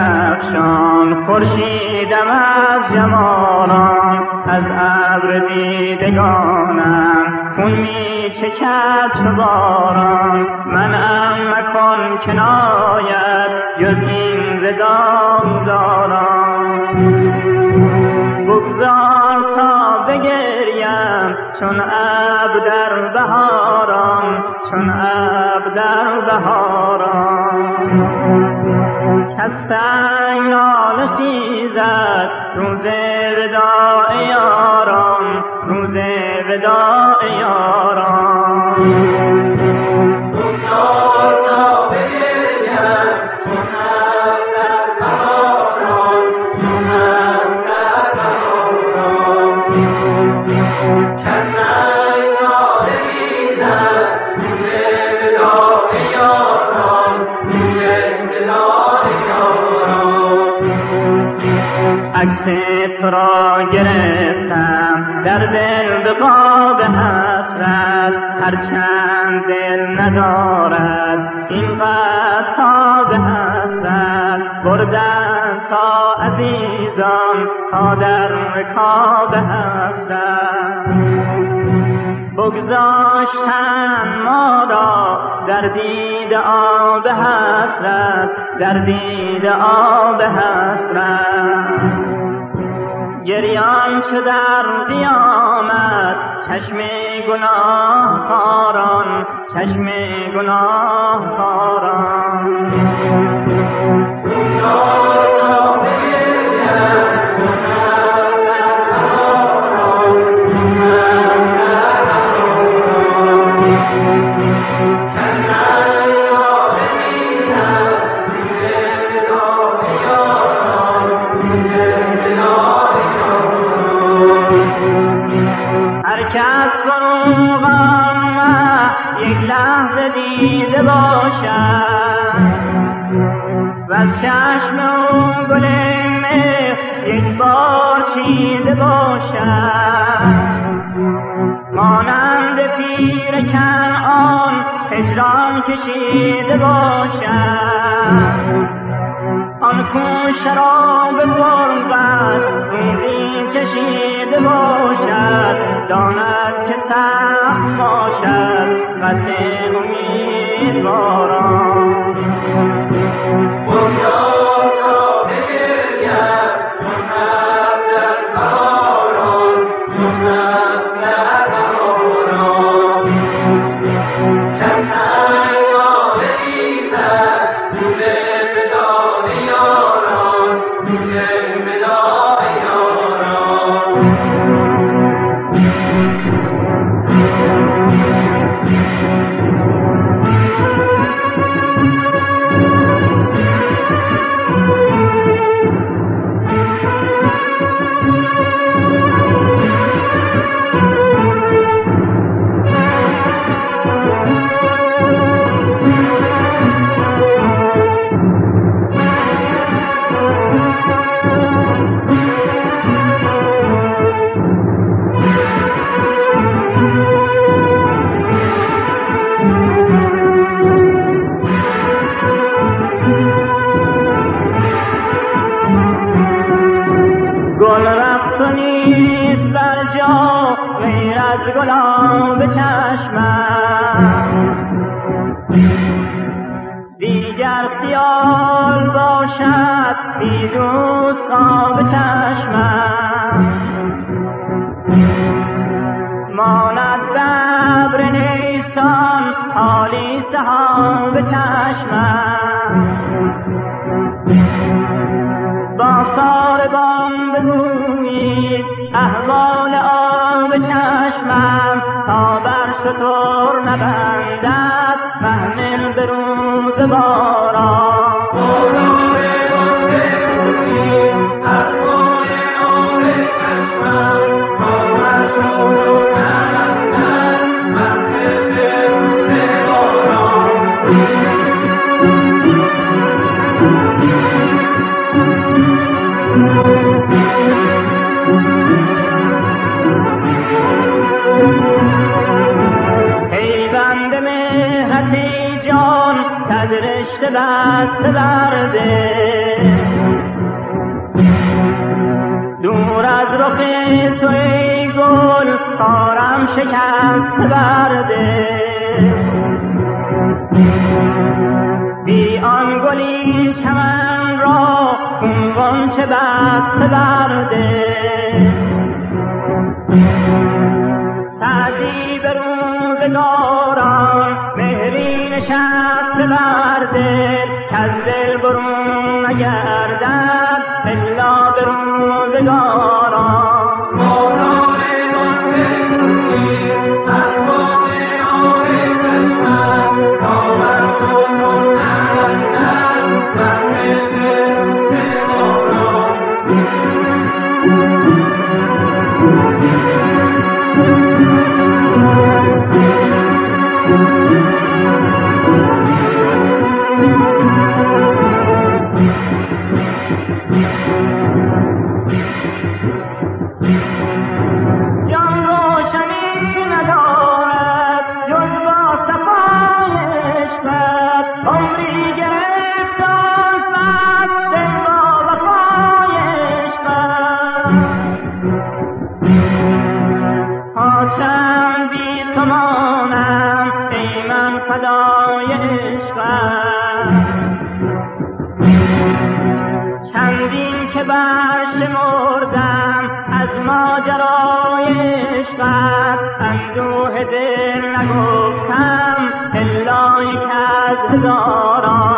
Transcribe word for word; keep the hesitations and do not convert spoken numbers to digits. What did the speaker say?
درخشان خورشیدم از جمالان، از ابر دیدگانم خون می چکد چو باران. منم مکن کنایت جز این ز دامداران. بگذار تا بگریم چون ابر در بهاران، چون ابر در بهاران. کز سنگ ناله خیزد روز وداع یاران، روز وداع یاران. بگذار تا بگریم چون ابر در بهاران، چون ابر در بهاران. کز سنگ ناله خیزد روز وداع یاران، روز وداع یاران. عکس تو را گرفتم در دل به قاب حسرت، هرچند دل ندارد اینقدر تا به حسرت. بردن تا عزیزان تا در رکاب حسرت، بگذاشتن ما را در دید آب حسرت، در دید آب حسرت. گریان چو در قیامت چشم گناه کاران، چشم گناه کاران. دیده باشد وز چشم او گل مهر یک بار چیده باشد. مانند پیر کنعان هجران کشیده باشد. آن کو شراب غربت روزی چشیده باشد، داند که سخت باشد قطع امیدواران. بگذار تا بگریم چون ابر در بهاران، چون ابر در بهاران. کز سنگ ناله خیزد روز وداع یاران، روز وداع یاران. گل رفت و نیست بر جا غیر از گلاب چشمم. دیگر خیال باشد بی دوست آب چشمم. ماند ببر نیسان حالی سحاب چشمم. با ساربان بگویید احوال آب چشمم، تا بر شتر نبندد محمل به روز باران. رشته بسته برده خارم شکست برده بی آن گلی چمن را خون غنچه بست برده سعدی به روزگاران مهری نشست برده کز دل برون نگردد الا به روزگاران چندین که برشمردم از ماجرای عشقت اندوه دل نگفتم الا یک از هزاران